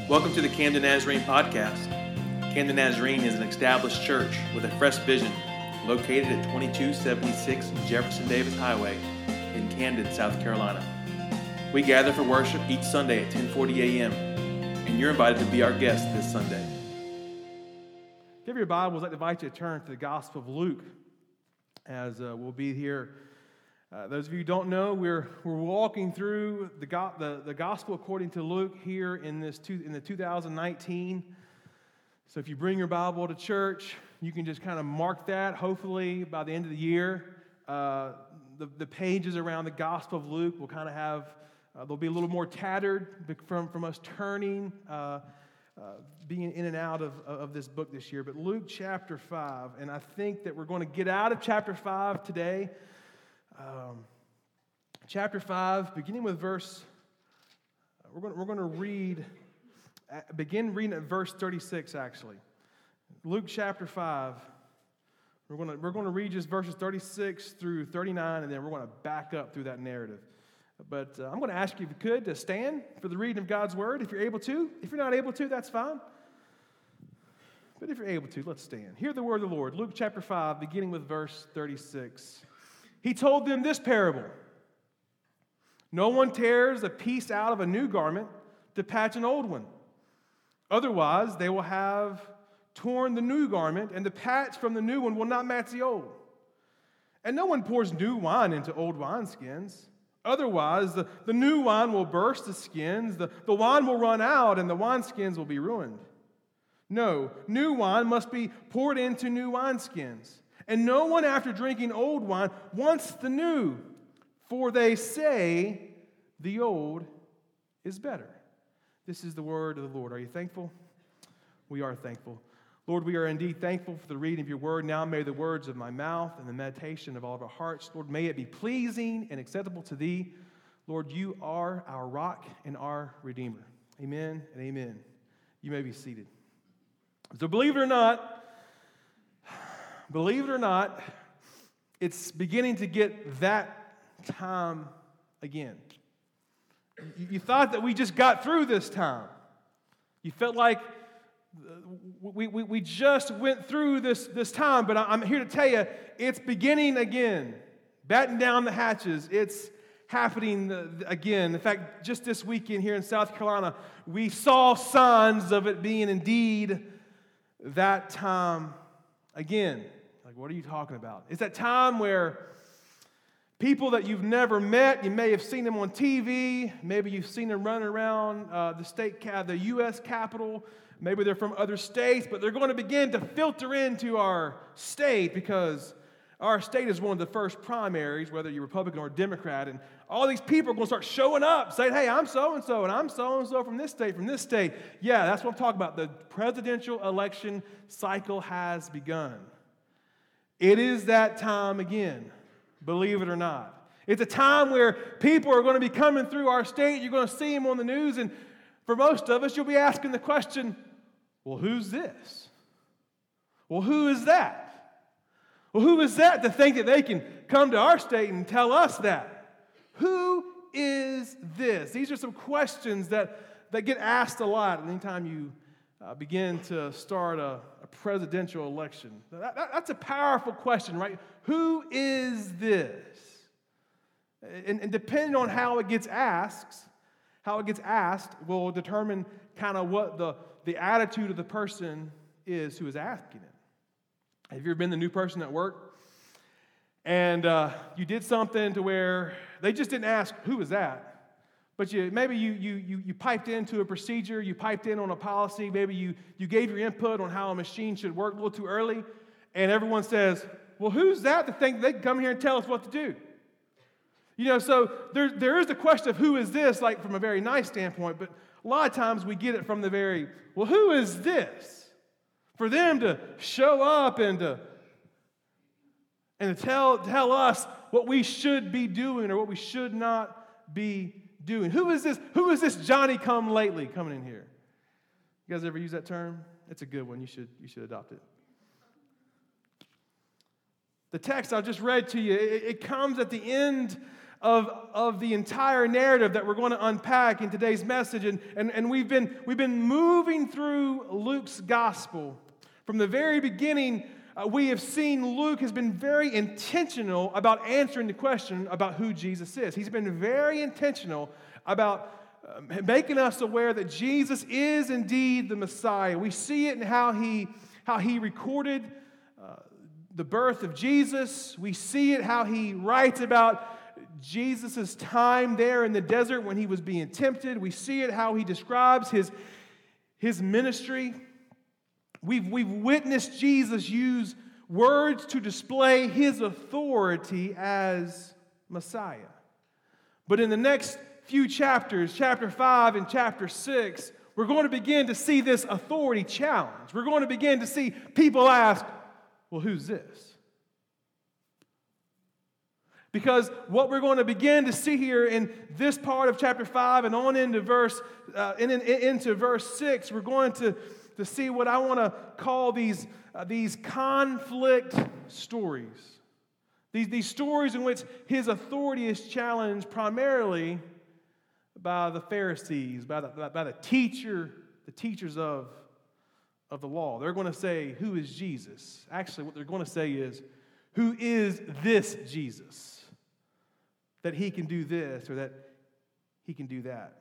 Welcome to the Camden Nazarene Podcast. Camden Nazarene is an established church with a fresh vision located at 2276 Jefferson Davis Highway in Camden, South Carolina. We gather for worship each Sunday at 10:40 a.m., and you're invited to be our guest this Sunday. If you have your Bibles, I'd invite you to turn to the Gospel of Luke as we'll be here. Those of you who don't know, we're walking through the Gospel according to Luke here in the 2019. So if you bring your Bible to church, you can just kind of mark that. Hopefully, by the end of the year, the pages around the Gospel of Luke will kind of have, they'll be a little more tattered from us turning, being in and out of this book this year. But Luke chapter 5, and I think that we're going to get out of chapter 5 today. Chapter 5, beginning with verse, we're going to begin reading at verse 36, actually. Luke chapter 5, we're going to read just verses 36 through 39, and then we're going to back up through that narrative. But I'm going to ask you, if you could, to stand for the reading of God's Word, if you're able to. If you're not able to, that's fine. But if you're able to, let's stand. Hear the word of the Lord. Luke chapter 5, beginning with verse 36. He told them this parable. No one tears a piece out of a new garment to patch an old one. Otherwise, they will have torn the new garment, and the patch from the new one will not match the old. And no one pours new wine into old wineskins. Otherwise, the new wine will burst the skins, the wine will run out, and the wineskins will be ruined. No, new wine must be poured into new wineskins. And no one, after drinking old wine, wants the new, for they say the old is better. This is the word of the Lord. Are you thankful? We are thankful. Lord, we are indeed thankful for the reading of your word. Now may the words of my mouth and the meditation of all of our hearts, Lord, may it be pleasing and acceptable to thee. Lord, you are our rock and our redeemer. Amen and amen. You may be seated. So believe it or not, it's beginning to get that time again. You thought that we just got through this time. You felt like we just went through this time, but I'm here to tell you, it's beginning again. Batten down the hatches. It's happening again. In fact, just this weekend here in South Carolina, we saw signs of it being indeed that time again. Like, what are you talking about? It's that time where people that you've never met, you may have seen them on TV, maybe you've seen them running around the U.S. Capitol, maybe they're from other states, but they're going to begin to filter into our state because our state is one of the first primaries, whether you're Republican or Democrat, and all these people are going to start showing up, saying, hey, I'm so-and-so, and I'm so-and-so from this state. Yeah, that's what I'm talking about. The presidential election cycle has begun. It is that time again, believe it or not. It's a time where people are going to be coming through our state. You're going to see them on the news, and for most of us, you'll be asking the question, well, who's this? Well, who is that? Well, who is that to think that they can come to our state and tell us that? Who is this? These are some questions that get asked a lot anytime you begin to start a presidential election. That's a powerful question, right? Who is this? And depending on how it gets asked will determine kind of what the attitude of the person is who is asking it. Have you ever been the new person at work? And you did something to where they just didn't ask, who is that? But maybe you piped into a procedure, you piped in on a policy, maybe you gave your input on how a machine should work a little too early, and everyone says, well, who's that to think they can come here and tell us what to do? You know, so there is the question of who is this, like from a very nice standpoint, but a lot of times we get it from the very, well, who is this? For them to show up and to tell us what we should be doing or what we should not be doing. Who is this? Who is this Johnny come lately coming in here? You guys ever use that term? It's a good one. You should adopt it. The text I just read to you, it comes at the end of the entire narrative that we're going to unpack in today's message. And we've been moving through Luke's gospel. From the very beginning, we have seen Luke has been very intentional about answering the question about who Jesus is. He's been very intentional about making us aware that Jesus is indeed the Messiah. We see it in how he recorded the birth of Jesus. We see it how he writes about Jesus' time there in the desert when he was being tempted. We see it how he describes his ministry. We've witnessed Jesus use words to display his authority as Messiah. But in the next few chapters, chapter 5 and chapter 6, we're going to begin to see this authority challenge. We're going to begin to see people ask, well, who's this? Because what we're going to begin to see here in this part of chapter 5 and on into verse 6, we're going to see what I want to call these conflict stories. These stories in which his authority is challenged primarily by the Pharisees, by the teachers of the law. They're going to say, who is Jesus? Actually, what they're going to say is, who is this Jesus? That he can do this or that he can do that.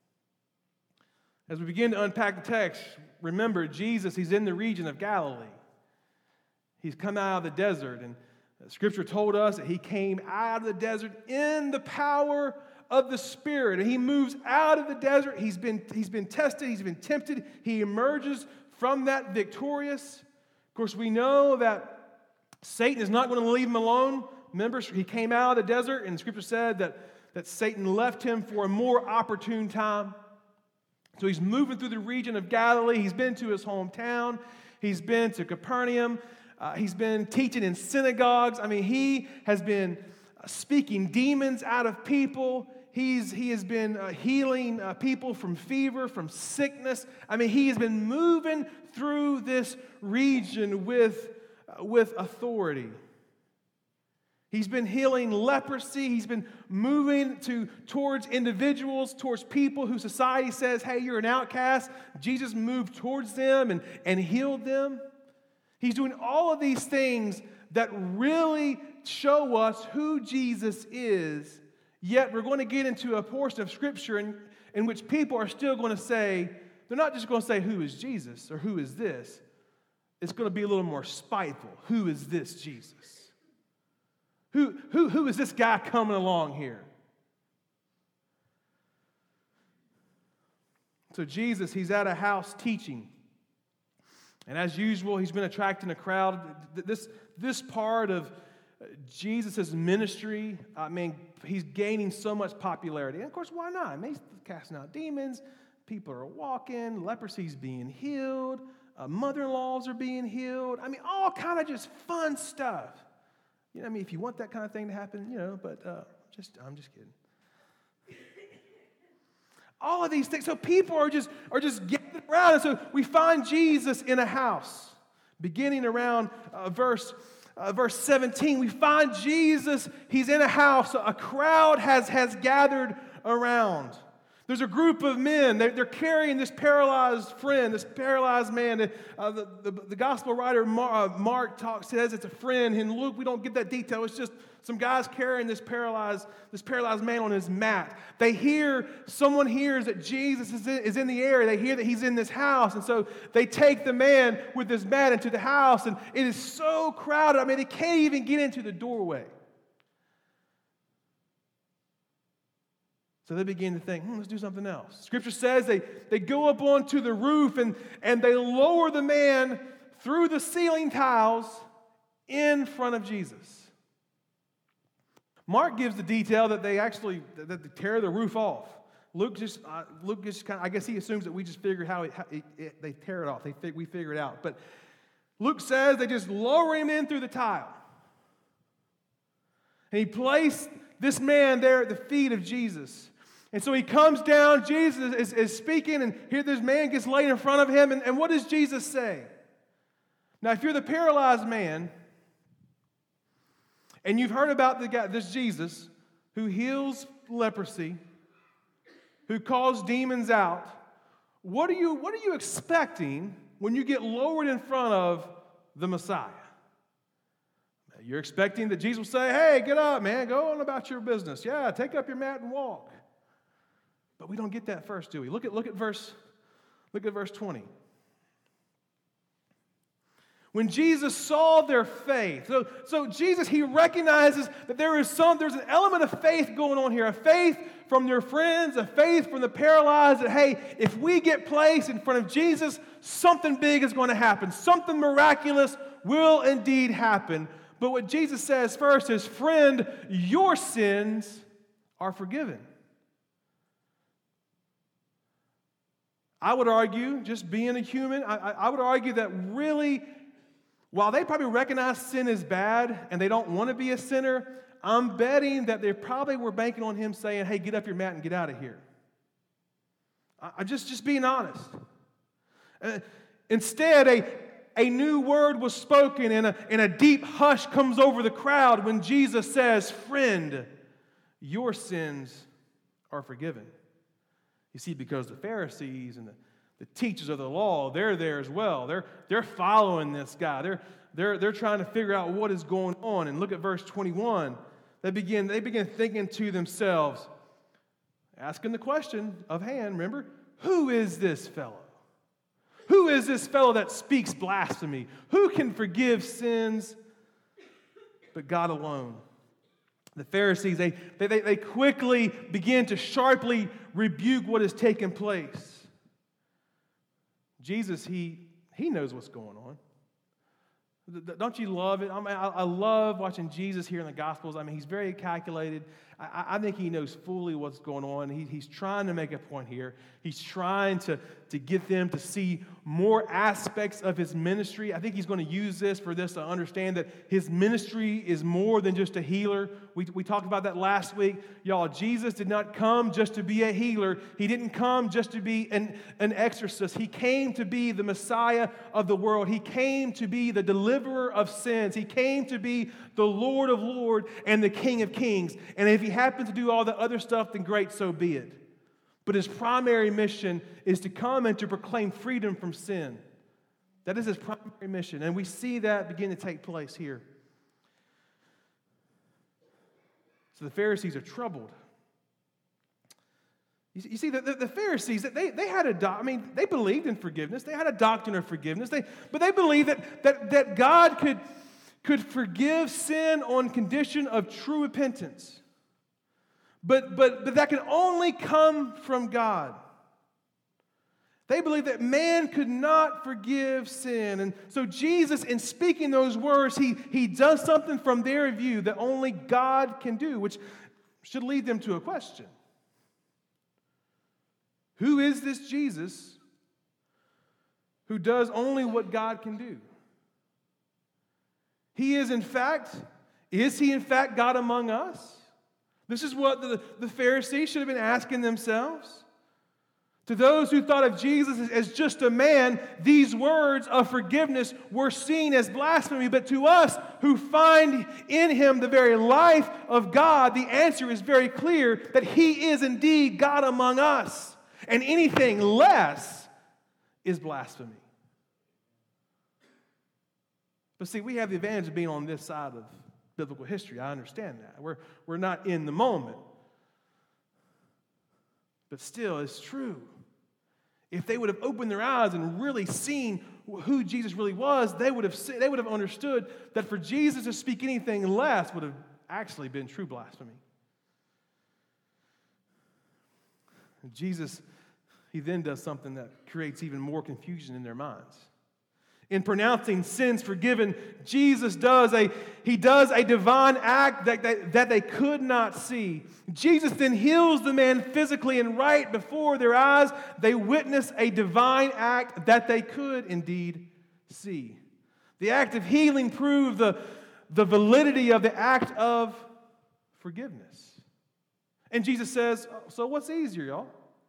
As we begin to unpack the text, remember Jesus, he's in the region of Galilee. He's come out of the desert, and Scripture told us that he came out of the desert in the power of the Spirit. And he moves out of the desert. He's been tested. He's been tempted. He emerges from that victorious. Of course, we know that Satan is not going to leave him alone. Remember, he came out of the desert, and Scripture said that Satan left him for a more opportune time. So he's moving through the region of Galilee. He's been to his hometown. He's been to Capernaum. He's been teaching in synagogues. I mean, he has been speaking demons out of people. He has been healing people from fever, from sickness. I mean, he has been moving through this region with authority. He's been healing leprosy. He's been moving towards individuals, towards people who society says, hey, you're an outcast. Jesus moved towards them and healed them. He's doing all of these things that really show us who Jesus is, yet we're going to get into a portion of Scripture in which people are still going to say, they're not just going to say, who is Jesus or who is this? It's going to be a little more spiteful. Who is this Jesus? Who is this guy coming along here? So Jesus, he's at a house teaching. And as usual, he's been attracting a crowd. This part of Jesus' ministry, I mean, he's gaining so much popularity. And of course, why not? I mean, he's casting out demons. People are walking. Leprosy's being healed. Mother-in-laws are being healed. I mean, all kind of just fun stuff. You know, I mean, if you want that kind of thing to happen, you know, but I'm just kidding. All of these things. So people are just getting around. And so we find Jesus in a house. Beginning around verse 17, we find Jesus, he's in a house. A crowd has gathered around. There's a group of men. They're carrying this paralyzed friend, this paralyzed man. The gospel writer Mark says it's a friend. In Luke, we don't get that detail. It's just some guys carrying this paralyzed man on his mat. Someone hears that Jesus is in the area. They hear that he's in this house. And so they take the man with this mat into the house. And it is so crowded. I mean, they can't even get into the doorway. So they begin to think, let's do something else. Scripture says they go up onto the roof and they lower the man through the ceiling tiles in front of Jesus. Mark gives the detail that they tear the roof off. Luke just kind of, I guess he assumes that we just figured how they tear it off. We figure it out. But Luke says they just lower him in through the tile. And he placed this man there at the feet of Jesus. And so he comes down, Jesus is speaking, and here this man gets laid in front of him, and what does Jesus say? Now, if you're the paralyzed man, and you've heard about this Jesus, who heals leprosy, who calls demons out, what are you expecting when you get lowered in front of the Messiah? You're expecting that Jesus will say, hey, get up, man, go on about your business. Yeah, take up your mat and walk. But we don't get that first, do we? Look at verse 20. When Jesus saw their faith, so Jesus, he recognizes that there's an element of faith going on here, a faith from their friends, a faith from the paralyzed that, hey, if we get placed in front of Jesus, something big is going to happen. Something miraculous will indeed happen. But what Jesus says first is, friend, your sins are forgiven. I would argue, just being a human, I would argue that really, while they probably recognize sin is bad and they don't want to be a sinner, I'm betting that they probably were banking on him saying, hey, get up your mat and get out of here. I'm just being honest. Instead, a new word was spoken and a deep hush comes over the crowd when Jesus says, friend, your sins are forgiven. You see, because the Pharisees and the teachers of the law, they're there as well. They're following this guy. They're trying to figure out what is going on. And look at verse 21. They begin thinking to themselves, asking the question of hand, remember, who is this fellow? Who is this fellow that speaks blasphemy? Who can forgive sins but God alone? The Pharisees, they quickly begin to sharply rebuke what has taken place. Jesus, he knows what's going on. Don't you love it? I love watching Jesus here in the Gospels. I mean, he's very calculated. I think he knows fully what's going on. He's trying to make a point here. He's trying to get them to see more aspects of his ministry. I think he's going to use this to understand that his ministry is more than just a healer. We talked about that last week. Y'all, Jesus did not come just to be a healer. He didn't come just to be an exorcist. He came to be the Messiah of the world. He came to be the deliverer of sins. He came to be the Lord of lords and the King of kings. And if he happens to do all the other stuff, then great, so be it. But his primary mission is to come and to proclaim freedom from sin. That is his primary mission. And we see that begin to take place here. So the Pharisees are troubled. You see, the Pharisees, they had they believed in forgiveness. They had a doctrine of forgiveness. But they believed that God could forgive sin on condition of true repentance. But that can only come from God. They believed that man could not forgive sin. And so Jesus, in speaking those words, he does something from their view that only God can do, which should lead them to a question. Who is this Jesus who does only what God can do? Is he in fact God among us? This is what the Pharisees should have been asking themselves. To those who thought of Jesus as just a man, these words of forgiveness were seen as blasphemy. But to us who find in him the very life of God, the answer is very clear that he is indeed God among us. And anything less is blasphemy. But see, we have the advantage of being on this side of biblical history. I understand that. We're not in the moment. But still, it's true. If they would have opened their eyes and really seen who Jesus really was, they would have understood that for Jesus to speak anything less would have actually been true blasphemy. And Jesus, he then does something that creates even more confusion in their minds. In pronouncing sins forgiven, Jesus does a divine act that they could not see. Jesus then heals the man physically, and right before their eyes, they witness a divine act that they could indeed see. The act of healing proved the validity of the act of forgiveness. And Jesus says, so what's easier, y'all?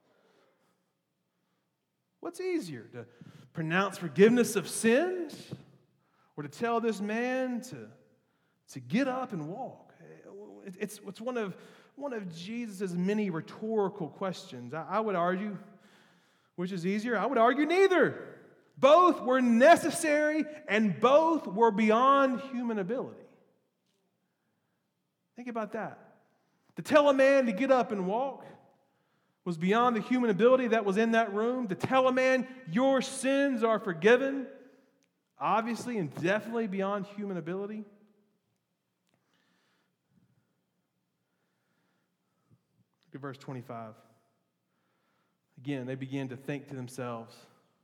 What's easier, to pronounce forgiveness of sins, or to tell this man to get up and walk? It's one of one of Jesus' many rhetorical questions. I would argue, which is easier? I would argue neither. Both were necessary and both were beyond human ability. Think about that. To tell a man to get up and walk was beyond the human ability that was in that room. To tell a man your sins are forgiven, obviously and definitely beyond human ability. Look at verse 25. Again, they begin to think to themselves,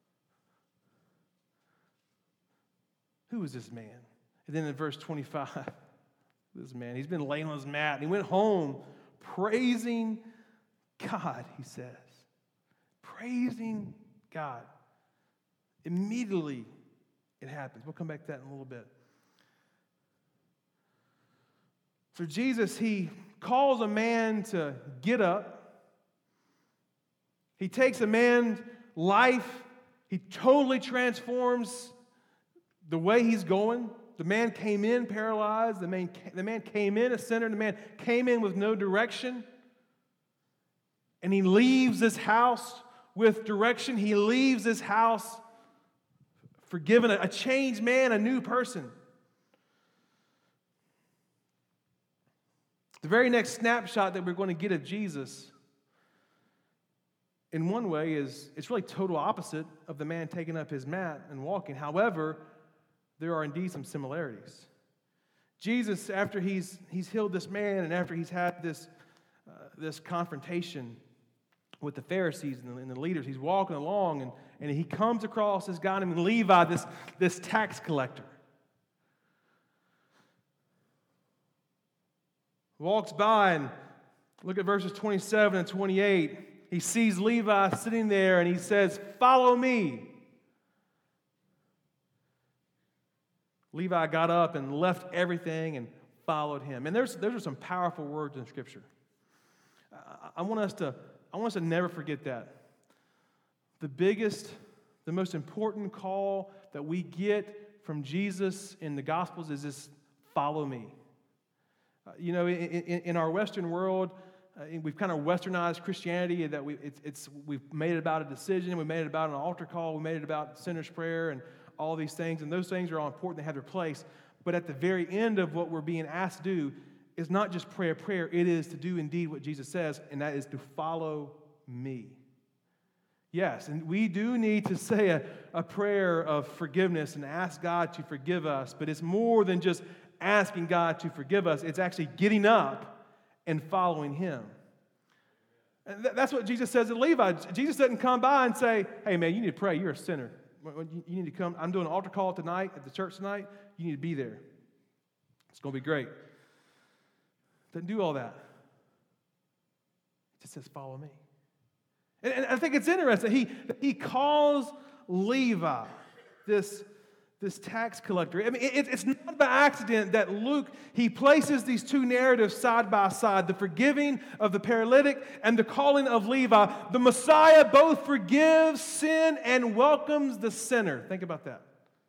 who is this man? And then in verse 25, this man, he's been laying on his mat, and he went home praising God, he says. Praising God. Immediately it happens. We'll come back to that in a little bit. So Jesus, he calls a man to get up. He takes a man's life. He totally transforms the way he's going. The man came in paralyzed. The man came in a sinner. The man came in with no direction. And he leaves this house with direction. He leaves this house forgiven, a changed man, a new person. The very next snapshot that we're going to get of Jesus, in one way, it's really total opposite of the man taking up his mat and walking. However, there are indeed some similarities. Jesus, after he's healed this man and after he's had this confrontation with the Pharisees and the leaders, he's walking along and he comes across this guy named Levi, this tax collector. Walks by and look at verses 27 and 28. He sees Levi sitting there and he says, "Follow me." Levi got up and left everything and followed him. And those are some powerful words in Scripture. I want us to never forget that. The most important call that we get from Jesus in the Gospels is this: follow me. In our Western world, we've kind of westernized Christianity, that we've made it about a decision, we made it about an altar call, we made it about sinner's prayer and all these things, and those things are all important, they have their place. But at the very end of what we're being asked to do is not just pray a prayer, it is to do indeed what Jesus says, and that is to follow me. Yes, and we do need to say a prayer of forgiveness and ask God to forgive us, but it's more than just asking God to forgive us. It's actually getting up and following Him. And that's what Jesus says to Levi. Jesus doesn't come by and say, "Hey man, you need to pray, you're a sinner. You need to come. I'm doing an altar call tonight at the church tonight. You need to be there. It's going to be great." Doesn't do all that. He just says, "Follow me." And I think it's interesting. He calls Levi this tax collector. I mean, it's not by accident that Luke, he places these two narratives side by side, the forgiving of the paralytic and the calling of Levi. The Messiah both forgives sin and welcomes the sinner. Think about that.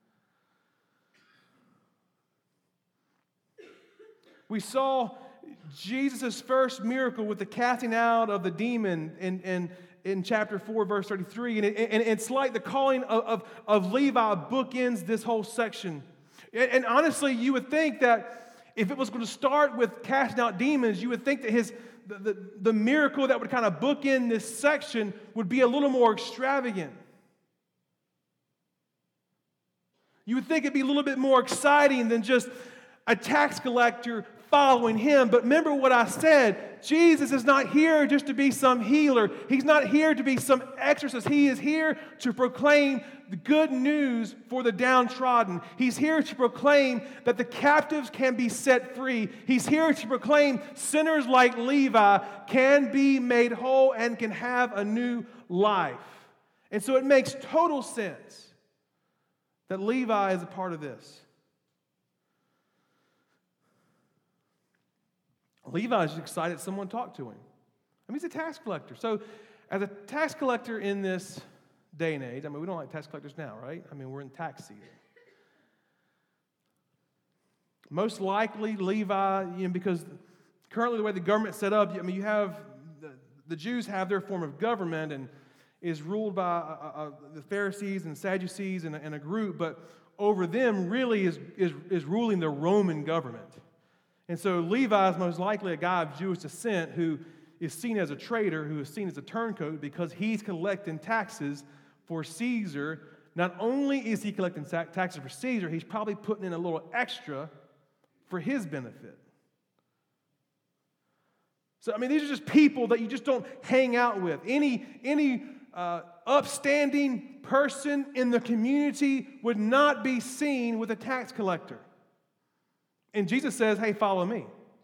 We saw Jesus' first miracle with the casting out of the demon in chapter 4, verse 33. And it's like the calling of Levi bookends this whole section. And honestly, you would think that if it was going to start with casting out demons, you would think that the miracle that would kind of bookend this section would be a little more extravagant. You would think it'd be a little bit more exciting than just a tax collector following him. But remember what I said. Jesus is not here just to be some healer. He's not here to be some exorcist. He is here to proclaim the good news for the downtrodden. He's here to proclaim that the captives can be set free. He's here to proclaim sinners like Levi can be made whole and can have a new life. And so it makes total sense that Levi is a part of this. Levi is excited someone talked to him. I mean, he's a tax collector. So as a tax collector in this day and age, I mean, we don't like tax collectors now, right? I mean, we're in tax season. Most likely, Levi, because Currently, the way the government's set up, I mean, you have the Jews have their form of government and is ruled by the Pharisees and Sadducees and a group, but over them really is ruling the Roman government. And so Levi is most likely a guy of Jewish descent who is seen as a traitor, who is seen as a turncoat because he's collecting taxes for Caesar. Not only is he collecting taxes for Caesar, he's probably putting in a little extra for his benefit. So, I mean, these are just people that you just don't hang out with. Any upstanding person in the community would not be seen with a tax collector. And Jesus says, hey, follow me.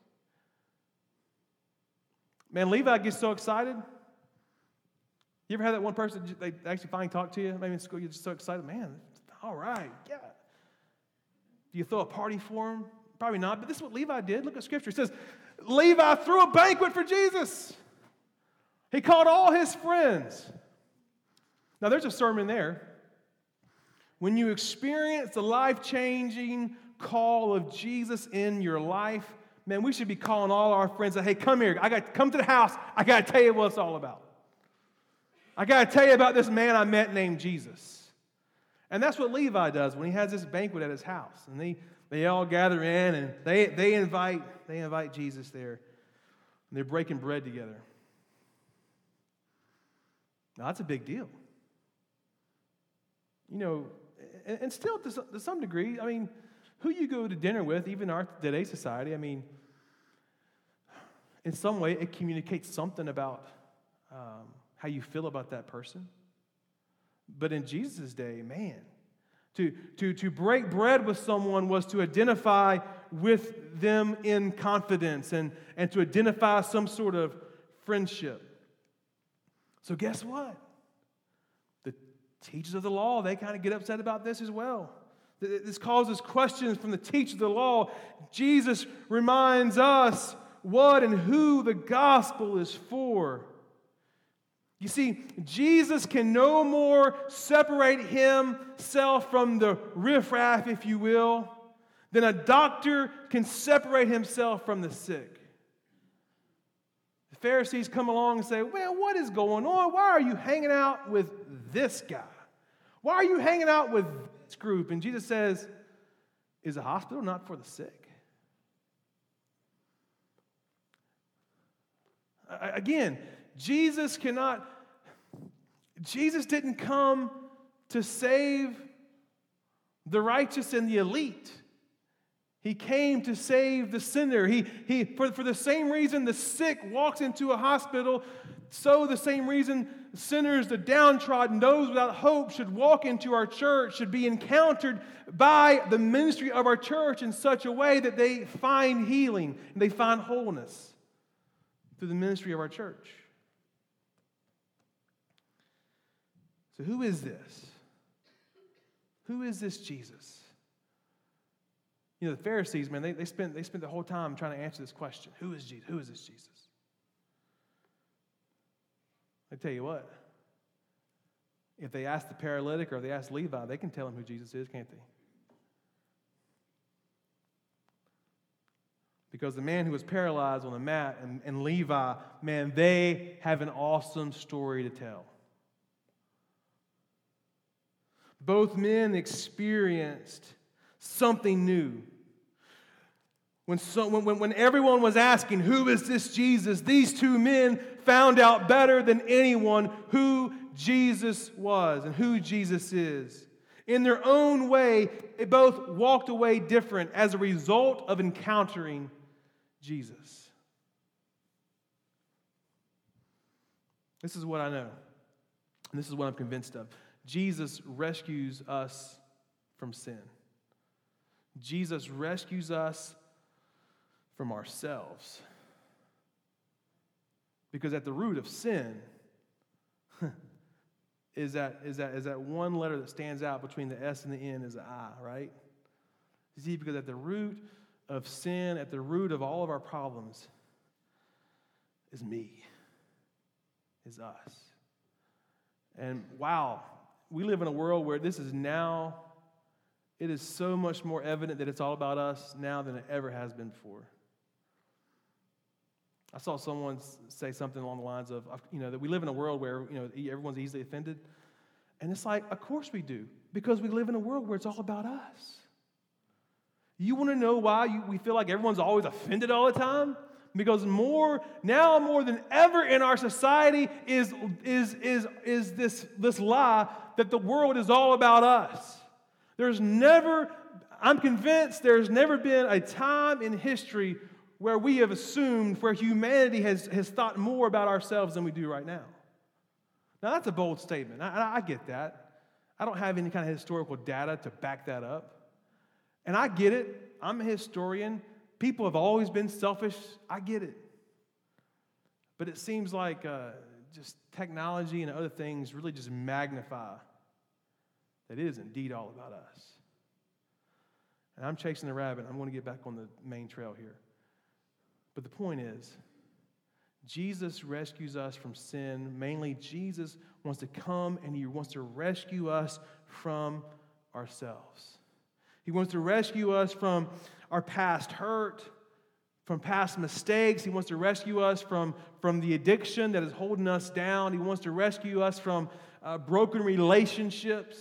Man, Levi gets so excited. You ever had that one person, they actually finally talk to you? Maybe in school, you're just so excited. Man, all right, yeah. Do you throw a party for him? Probably not, but this is what Levi did. Look at Scripture. It says, Levi threw a banquet for Jesus. He called all his friends. Now, there's a sermon there. When you experience the life-changing call of Jesus in your life, man, we should be calling all our friends and, hey, come here. Come to the house. I got to tell you what it's all about. I got to tell you about this man I met named Jesus. And that's what Levi does when he has this banquet at his house. And they all gather in and they invite Jesus there. And they're breaking bread together. Now, that's a big deal. You know, and still to some degree, I mean, who you go to dinner with, even in our today's society, I mean, in some way it communicates something about how you feel about that person. But in Jesus' day, man, to break bread with someone was to identify with them in confidence and to identify some sort of friendship. So guess what? The teachers of the law, they kind of get upset about this as well. This causes questions from the teachers of the law. Jesus reminds us what and who the gospel is for. You see, Jesus can no more separate himself from the riffraff, if you will, than a doctor can separate himself from the sick. The Pharisees come along and say, well, what is going on? Why are you hanging out with this guy? Why are you hanging out with this group? And Jesus says, is a hospital not for the sick? Again, Jesus didn't come to save the righteous and the elite. He came to save the sinner. For the same reason the sick walks into a hospital, so the same reason sinners, the downtrodden, those without hope should walk into our church, should be encountered by the ministry of our church in such a way that they find healing and they find wholeness through the ministry of our church. So who is this? Who is this Jesus? You know, the Pharisees, man, they spent the whole time trying to answer this question. Who is Jesus? Who is this Jesus? I tell you what, if they ask the paralytic or if they ask Levi, they can tell him who Jesus is, can't they? Because the man who was paralyzed on the mat and Levi, man, they have an awesome story to tell. Both men experienced something new. When everyone was asking, who is this Jesus? These two men found out better than anyone who Jesus was and who Jesus is. In their own way, they both walked away different as a result of encountering Jesus. This is what I know, and this is what I'm convinced of. Jesus rescues us from sin. Jesus rescues us from ourselves. Because at the root of sin is that one letter that stands out between the S and the N is the I, right? You see, because at the root of sin, at the root of all of our problems is me, is us. And wow, we live in a world where this is now, it is so much more evident that it's all about us now than it ever has been before. I saw someone say something along the lines of, that we live in a world where, everyone's easily offended. And it's like, of course we do, because we live in a world where it's all about us. You want to know why we feel like everyone's always offended all the time? Because more than ever in our society is this lie that the world is all about us. I'm convinced there's never been a time in history where we have assumed, where humanity has thought more about ourselves than we do right now. Now, that's a bold statement. I get that. I don't have any kind of historical data to back that up. And I get it. I'm a historian. People have always been selfish. I get it. But it seems like just technology and other things really just magnify that it is indeed all about us. And I'm chasing the rabbit. I'm going to get back on the main trail here. But the point is, Jesus rescues us from sin. Mainly, Jesus wants to come and He wants to rescue us from ourselves. He wants to rescue us from our past hurt, from past mistakes. He wants to rescue us from the addiction that is holding us down. He wants to rescue us from broken relationships.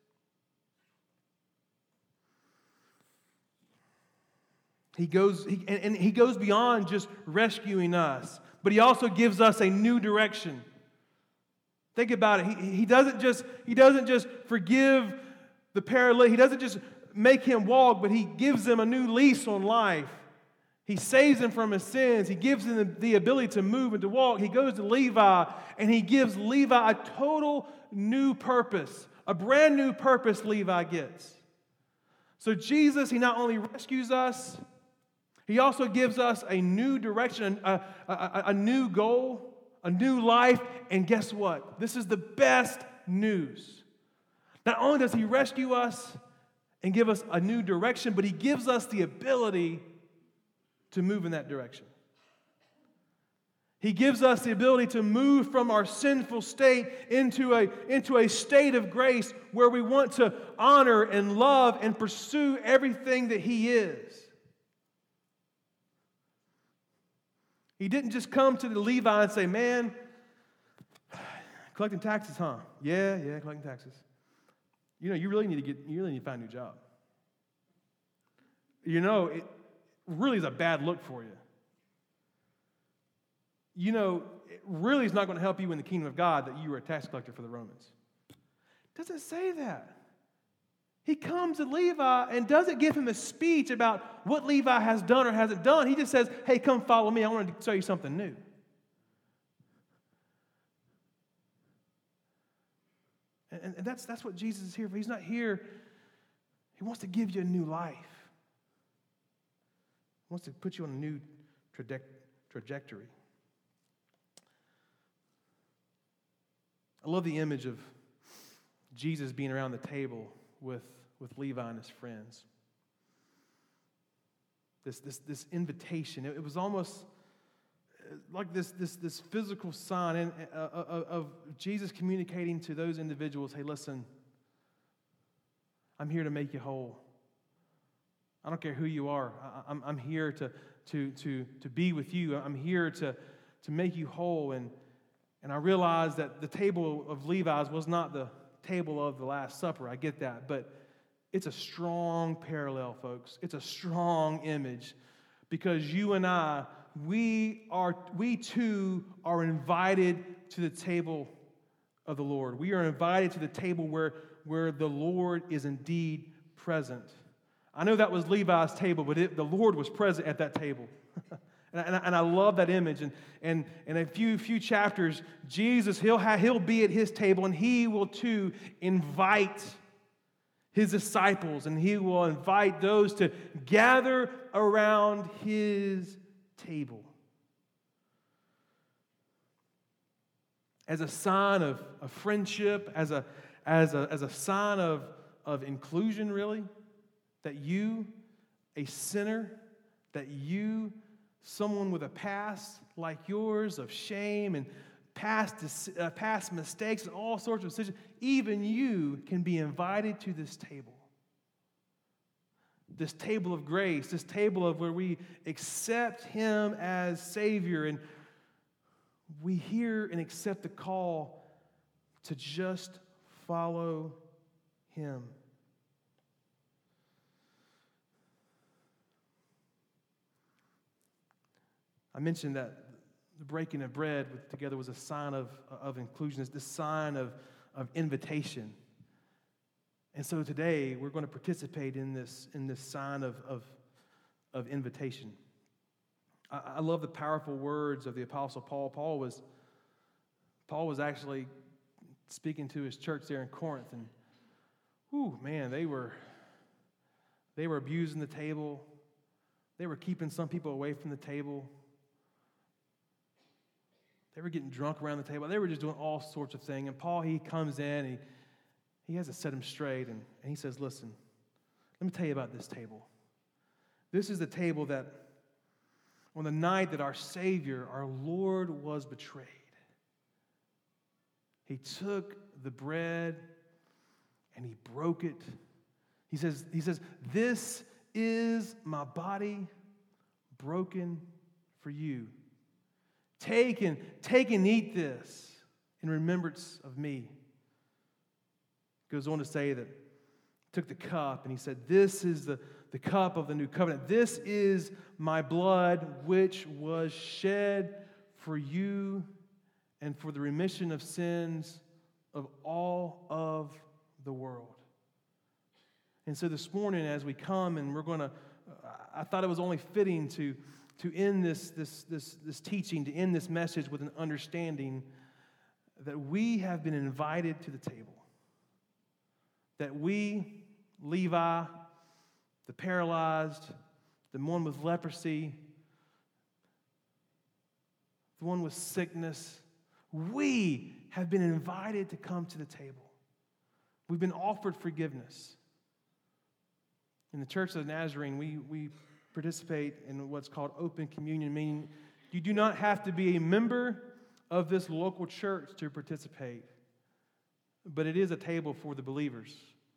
He goes beyond just rescuing us, but He also gives us a new direction. Think about it. He doesn't just forgive the paralytic. He doesn't just make him walk, but He gives him a new lease on life. He saves him from his sins. He gives him the ability to move and to walk. He goes to Levi, and He gives Levi a total new purpose, a brand new purpose Levi gets. So Jesus, He not only rescues us, He also gives us a new direction, a new goal, a new life, and guess what? This is the best news. Not only does He rescue us and give us a new direction, but He gives us the ability to move in that direction. He gives us the ability to move from our sinful state into a state of grace where we want to honor and love and pursue everything that He is. He didn't just come to the Levi and say, man, collecting taxes, huh? Yeah, collecting taxes. You really need to find a new job. It really is a bad look for you. It really is not going to help you in the kingdom of God that you were a tax collector for the Romans. It doesn't say that. He comes to Levi and doesn't give him a speech about what Levi has done or hasn't done. He just says, hey, come follow me. I want to tell you something new. And that's what Jesus is here for. He's not here. He wants to give you a new life. He wants to put you on a new trajectory. I love the image of Jesus being around the table with Levi and his friends. This invitation. It was almost like this physical sign of Jesus communicating to those individuals, hey, listen, I'm here to make you whole. I don't care who you are. I'm here to be with you. I'm here to make you whole. And I realized that the table of Levi's was not the table of the Last Supper. I get that. But it's a strong parallel, folks. It's a strong image. Because you and I, we too are invited to the table of the Lord. We are invited to the table where the Lord is indeed present. I know that was Levi's table, but the Lord was present at that table. and I love that image. And in a few chapters, Jesus, he'll be at His table, and He will too invite His disciples, and He will invite those to gather around His table. As a sign of friendship, as a sign of inclusion, really, that you, a sinner, that you, someone with a past like yours of shame and past mistakes and all sorts of decisions, even you can be invited to this table. this table of grace, this table of where we accept Him as Savior, and we hear and accept the call to just follow Him. I mentioned that the breaking of bread together was a sign of inclusion. It's this sign of invitation. And so today we're going to participate in this sign of invitation. I love the powerful words of the Apostle Paul. Paul was actually speaking to his church there in Corinth, and man, they were abusing the table. They were keeping some people away from the table. They were getting drunk around the table. They were just doing all sorts of things. And Paul, he comes in, and he has to set them straight, and he says, listen, let me tell you about this table. This is the table that on the night that our Savior, our Lord, was betrayed, He took the bread and He broke it. He says, this is my body broken for you. Take and eat this in remembrance of me. Goes on to say that took the cup and He said, this is the cup of the new covenant. This is my blood which was shed for you and for the remission of sins of all of the world. And so this morning as we come and we're going to, I thought it was only fitting to end this teaching, to end this message with an understanding that we have been invited to the table. That we, Levi, the paralyzed, the one with leprosy, the one with sickness, we have been invited to come to the table. We've been offered forgiveness. In the Church of the Nazarene, we participate in what's called open communion, meaning you do not have to be a member of this local church to participate, but it is a table for the believers.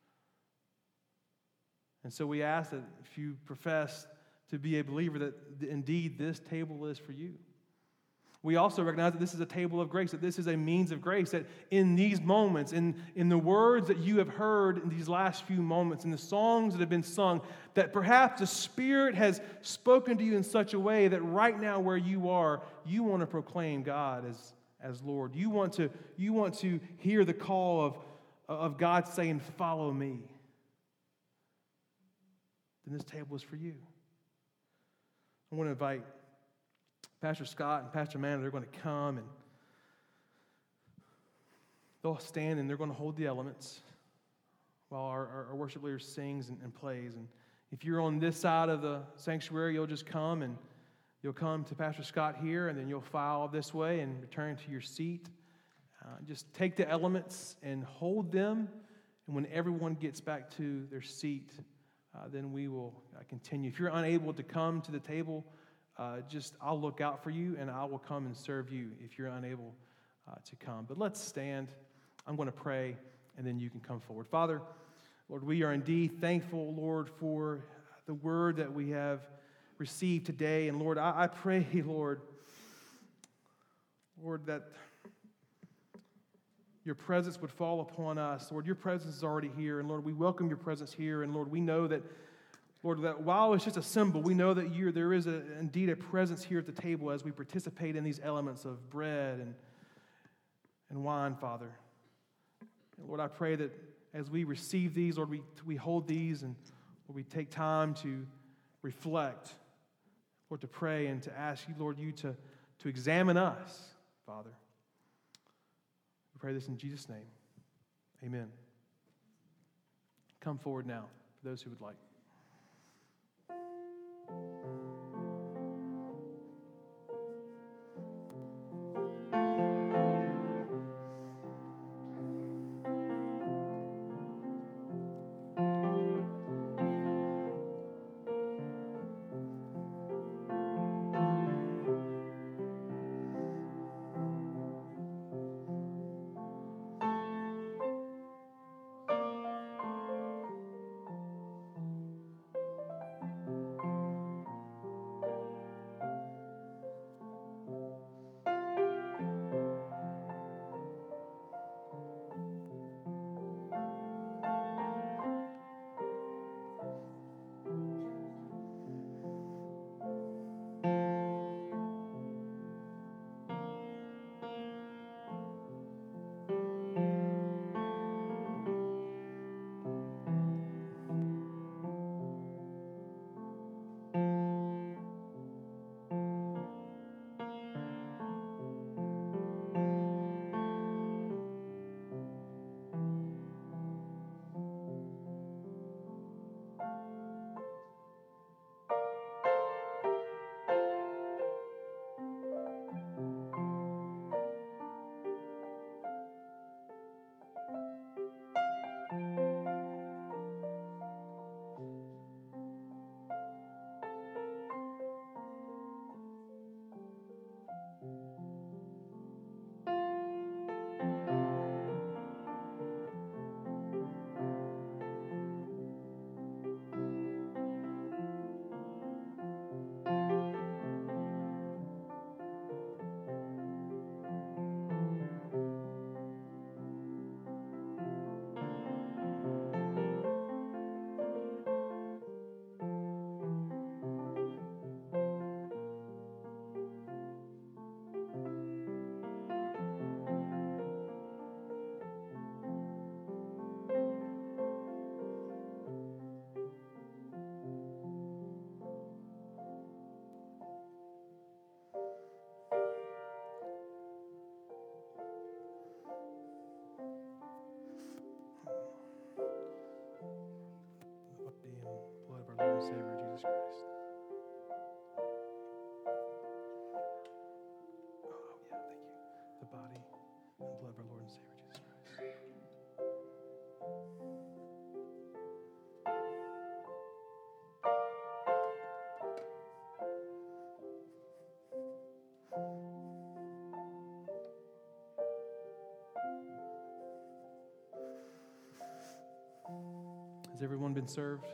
And so we ask that if you profess to be a believer, that indeed this table is for you. We also recognize that this is a table of grace, that this is a means of grace, that in these moments, in the words that you have heard in these last few moments, in the songs that have been sung, that perhaps the Spirit has spoken to you in such a way that right now where you are, you want to proclaim God as Lord. You want to hear the call of God saying, follow me. Then this table is for you. I want to invite Pastor Scott and Pastor Mann. They're going to come and they'll stand and they're going to hold the elements while our worship leader sings and plays. And if you're on this side of the sanctuary, you'll just come and you'll come to Pastor Scott here, and then you'll file this way and return to your seat. Just take the elements and hold them, and when everyone gets back to their seat, then we will continue. If you're unable to come to the table, I'll look out for you, and I will come and serve you if you're unable to come. But let's stand. I'm going to pray, and then you can come forward. Father, Lord, we are indeed thankful, Lord, for the word that we have received today. And Lord, I pray, Lord, that your presence would fall upon us. Lord, your presence is already here. And Lord, we welcome your presence here. And Lord, we know that, Lord, that while it's just a symbol, we know that there is indeed a presence here at the table as we participate in these elements of bread and wine, Father. And Lord, I pray that as we receive these, Lord, we hold these, and Lord, we take time to reflect, Lord, to pray and to ask you, Lord, you to examine us, Father. We pray this in Jesus' name. Amen. Come forward now, for those who would like. Has everyone been served?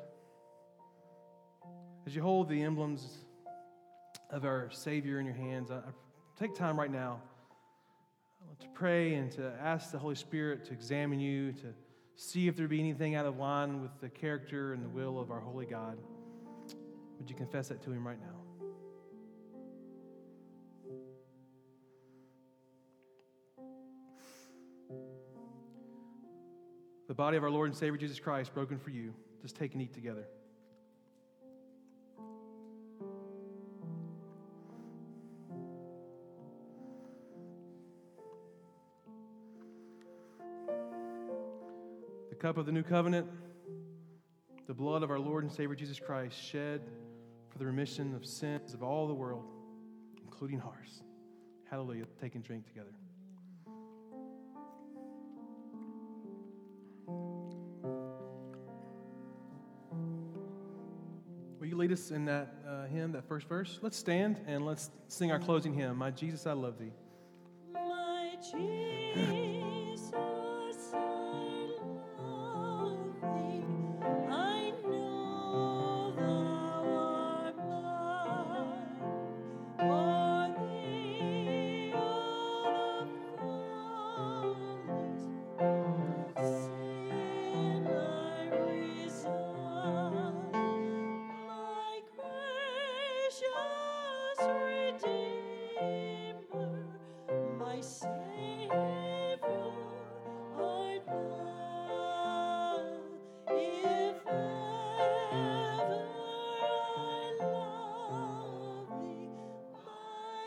As you hold the emblems of our Savior in your hands, I take time right now to pray and to ask the Holy Spirit to examine you, to see if there be anything out of line with the character and the will of our holy God. Would you confess that to Him right now? The body of our Lord and Savior Jesus Christ broken for you. Just take and eat together. The cup of the new covenant, the blood of our Lord and Savior Jesus Christ shed for the remission of sins of all the world, including ours. Hallelujah. Take and drink together. Will you lead us in that hymn, that first verse? Let's stand and let's sing our closing hymn, My Jesus, I Love Thee. My Jesus, I love Thee. I know Thou art mine. For Thee all the follies sin I resign. My gracious Redeemer, my Savior art Thou. If ever I love Thee, my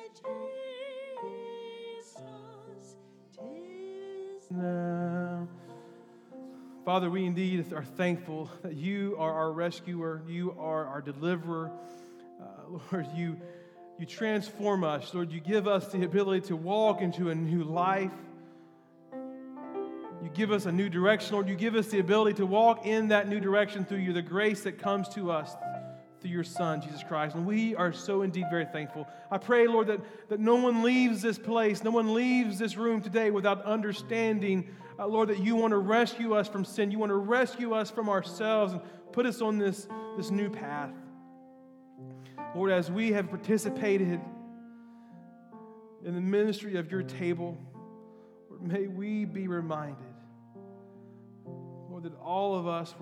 Jesus, 'tis Now, Father, we indeed are thankful that you are our rescuer, you are our deliverer. Lord, you transform us. Lord, you give us the ability to walk into a new life. You give us a new direction. Lord, you give us the ability to walk in that new direction through you, the grace that comes to us through your Son, Jesus Christ. And we are so indeed very thankful. I pray, Lord, that no one leaves this place, no one leaves this room today without understanding, Lord, that you want to rescue us from sin. You want to rescue us from ourselves and put us on this new path. Lord, as we have participated in the ministry of your table, Lord, may we be reminded, Lord, that all of us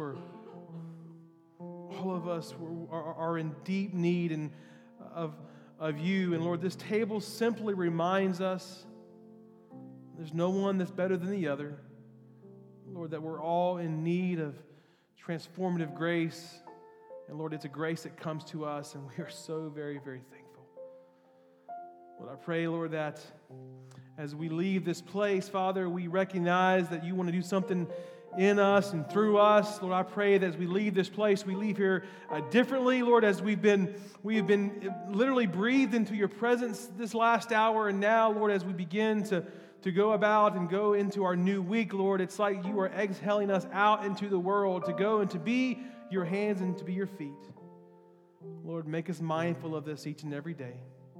are in deep need of you. And Lord, this table simply reminds us there's no one that's better than the other. Lord, that we're all in need of transformative grace. And Lord, it's a grace that comes to us, and we are so very, very thankful. Lord, I pray, Lord, that as we leave this place, Father, we recognize that you want to do something in us and through us. Lord, I pray that as we leave this place, we leave here differently, Lord, as we've been literally breathed into your presence this last hour, and now, Lord, as we begin to go about and go into our new week, Lord, it's like you are exhaling us out into the world to go and to be your hands and to be your feet. Lord, make us mindful of this each and every day.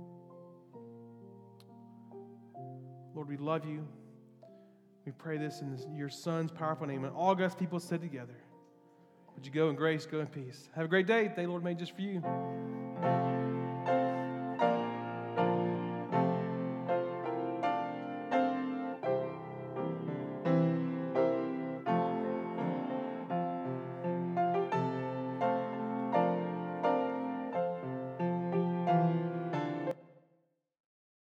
Lord, we love you. We pray this in your Son's powerful name. And all God's people said together, would you go in grace, go in peace. Have a great day. Thank the Lord made just for you.